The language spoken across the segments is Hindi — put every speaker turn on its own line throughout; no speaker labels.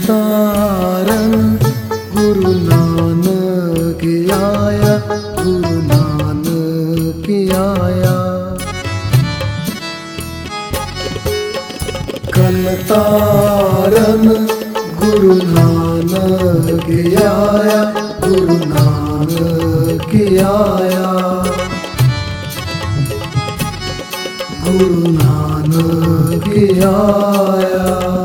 तारन गुरु नानक आया, गुरु नानक आया। कल तारन गुरु नानक आया, गुरु नानक आया, गुरु नानक आया।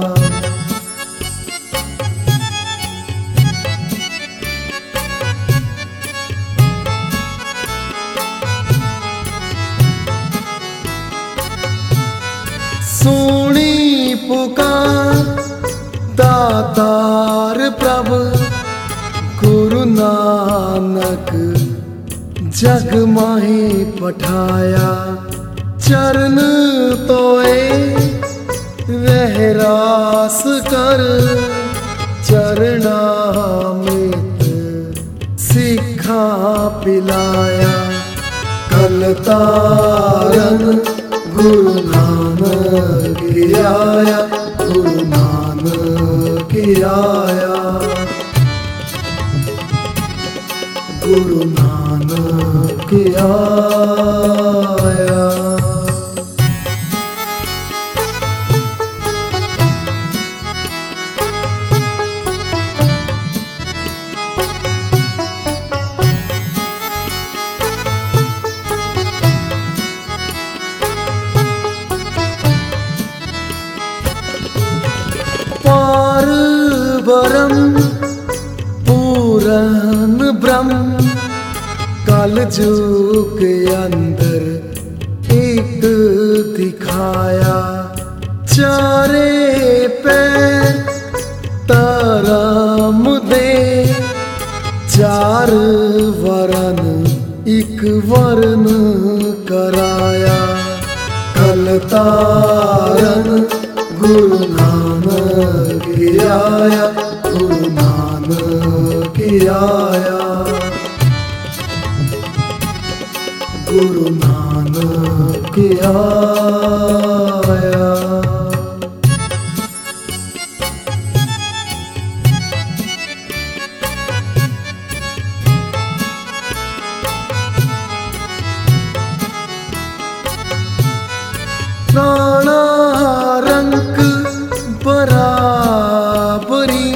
सुनी पुकार दातार प्रभु गुरु नानक जग माही पठाया। चरण तोए रहरास कर, चरणामृत सिखा पिलाया। कल तारन गुरु नानक आया, गुरु नानक आया, गुरु नानक आया। पार ब्रह्म पूरन ब्रह्म कल जुग के अंदर एक दिखाया। चारे पैर तरम दे, चार वरन एक वरन कराया। कल तारन गुरु नानक आया, गुरु नानक आया, गुरु नानक आया। प्राणारंक बराबरी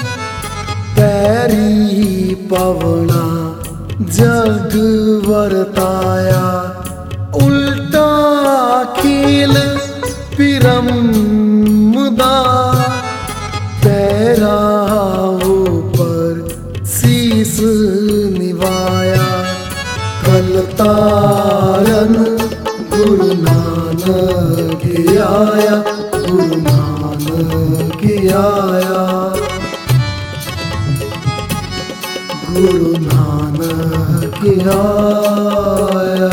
पैरी पवना जग वर्ताया। उल्टा खेल पिरमदा पैरा ऊपर शीस निवाया। कल तारन गुरु नानक आया, गुरु नानक आया, गुरु नानक आया।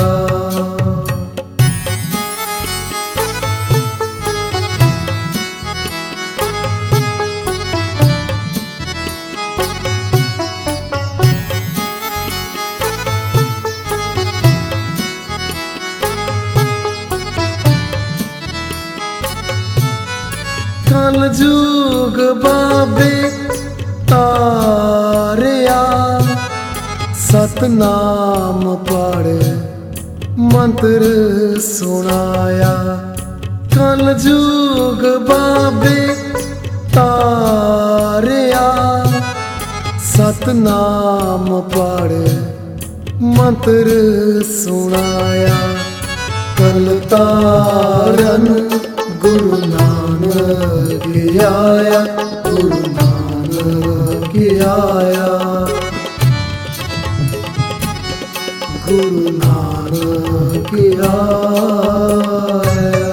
कल जुग बाबे तारिया, सतनाम पढ़ मंत्र सुनाया। कल जुग बाबे तारिया, सतनाम पढ़ मंत्र सुनाया। कल तारन गुरु नानक आया, गुरु नानक आया, गुरु नानक आया।